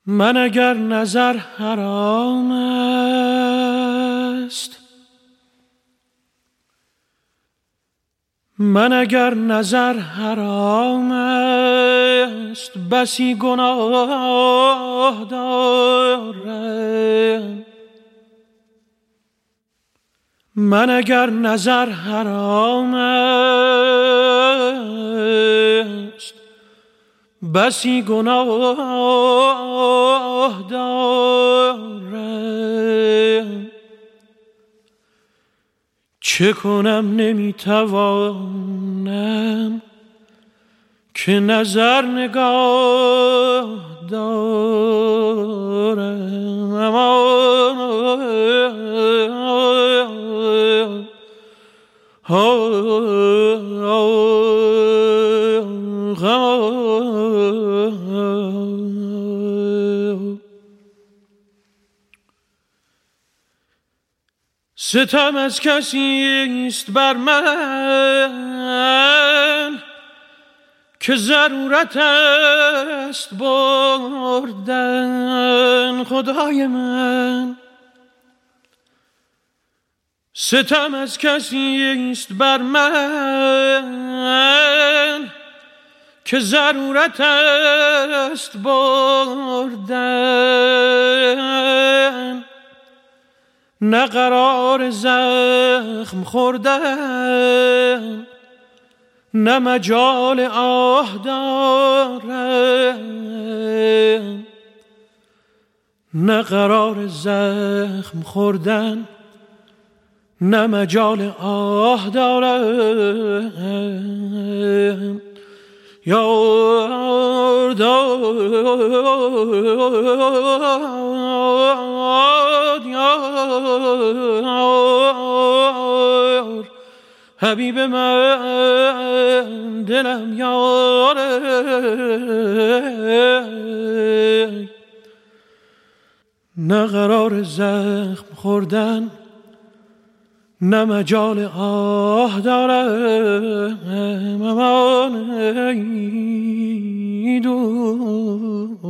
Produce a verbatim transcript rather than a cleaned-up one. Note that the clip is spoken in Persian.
من اگر نظر حرام است، من اگر نظر حرام است، بسی گناه دارم. من اگر نظر حرام است، بسی گناه دارم. چه کنم نمیتوانم که نظر نگاه دارم. امان ستم از کسی است بر من که ضرورت است بردن. خدای من، ستم از کسی است بر من که ضرورت است بردن. نه قرار زخم خوردن، نه مجال آه دارم. نه قرار زخم خوردن، نه مجال آه دارم. یار داد یار حبیب من، دلم یاره. نه قرار زخم خوردن، نه مجال آه دارم. امان ای دوست.